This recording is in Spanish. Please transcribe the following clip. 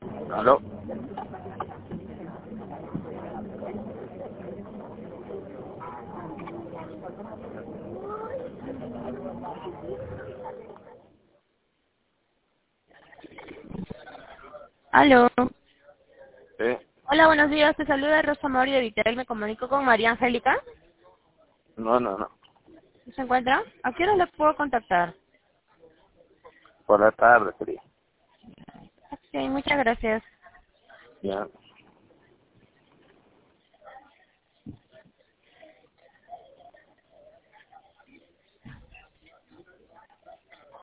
¿Aló? Aló. ¿Sí? Hola, buenos días. Te saluda Rosa Mauri de Vitel. Me comunico con María Angélica. No. ¿Se encuentra? ¿A qué hora le puedo contactar? Por la tarde, quería. Sí, muchas gracias. Ya.